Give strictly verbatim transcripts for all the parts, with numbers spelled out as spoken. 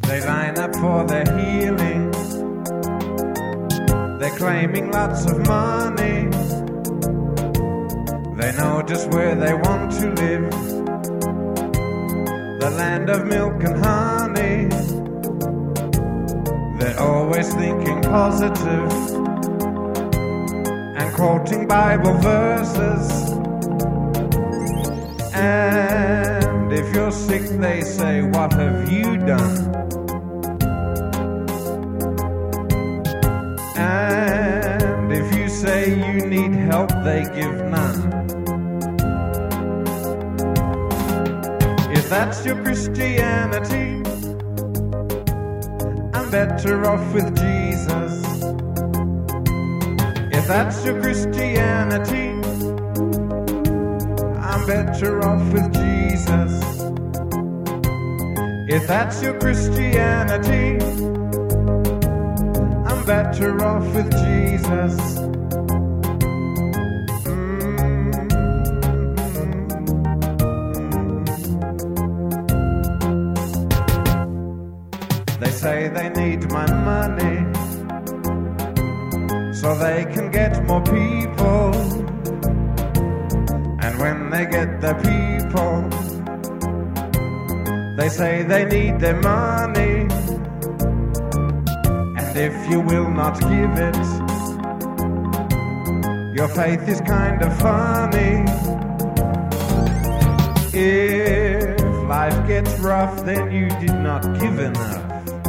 They line up for their healing. They're claiming lots of money. They know just where they want to live. The land of milk and honey. They're always thinking positive and quoting Bible verses. And if you're sick, they say, what have you done? And if you say you need help, they give none. If that's your Christianity, I'm better off with Jesus. If that's your Christianity, I'm better off with Jesus. If that's your Christianity, I'm better off with Jesus. They say they need my money so they can get more people. And when they get the people, they say they need their money. And if you will not give it, your faith is kind of funny. If life gets rough, then you did not give enough.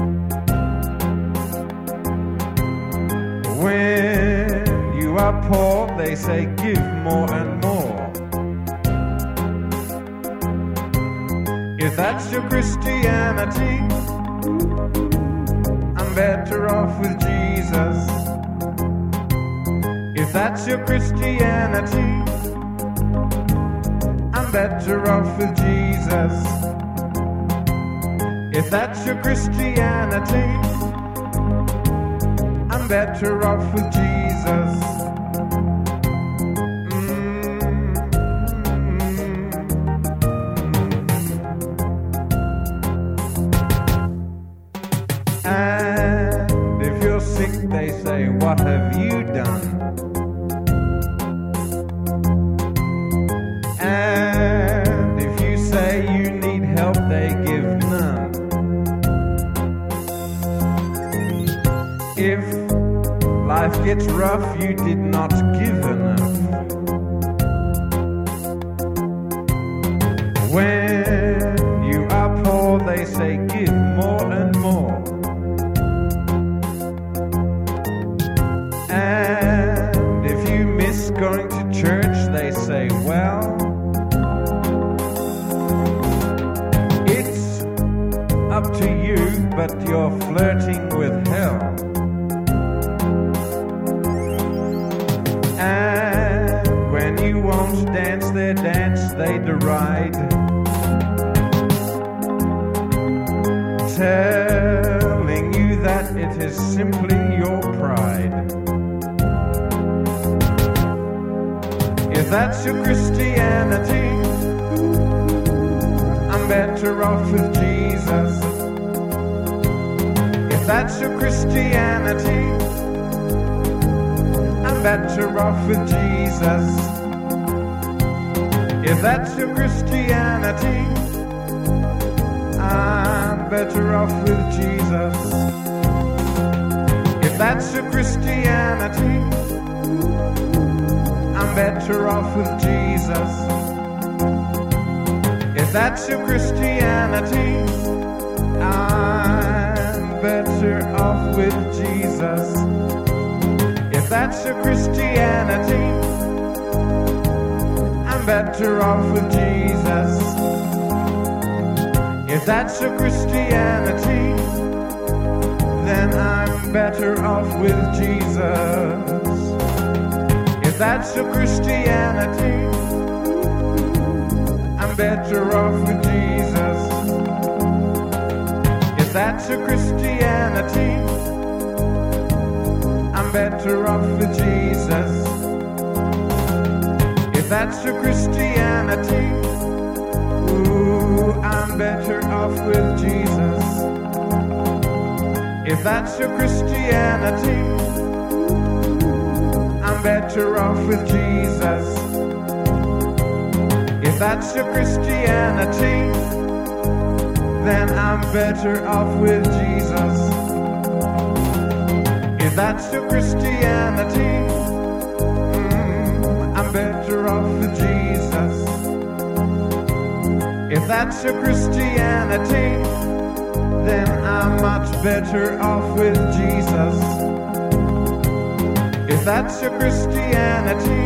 When you are poor, they say give more and more. If that's your Christianity, I'm better off with Jesus. If that's your Christianity, I'm better off with Jesus. If that's your Christianity, I'm better off with Jesus. And if you're sick, they say, what have you done? And if you say you need help, they give none. If life gets rough, you did not give enough. When you are poor, they say give more and more. And if you miss going to church, they say, well, it's up to you, but you're flirting with hell. And when you won't dance their dance, they deride, telling you that it is simply your pride. If that's your Christianity, I'm better off with Jesus. If that's your Christianity, I'm better off with Jesus. If that's your Christianity, I'm better off with Jesus. If that's your Christianity, I'm better off with Jesus. If that's your Christianity, I'm better off with Jesus. If that's your Christianity, I'm better off with Jesus. If that's your Christianity, then I'm better off with Jesus. If that's your Christianity, I'm better off with Jesus. If that's your Christianity, I'm better off with Jesus. If that's your Christianity, ooh, I'm better off with Jesus. If that's your Christianity, I'm better off with Jesus. If that's your Christianity, then I'm better off with Jesus. If that's your Christianity, mm, I'm better off with Jesus. If that's your Christianity, then I'm much better off with Jesus. If that's your Christianity,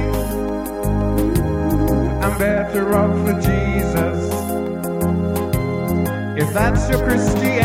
I'm better off with Jesus. If that's your Christianity,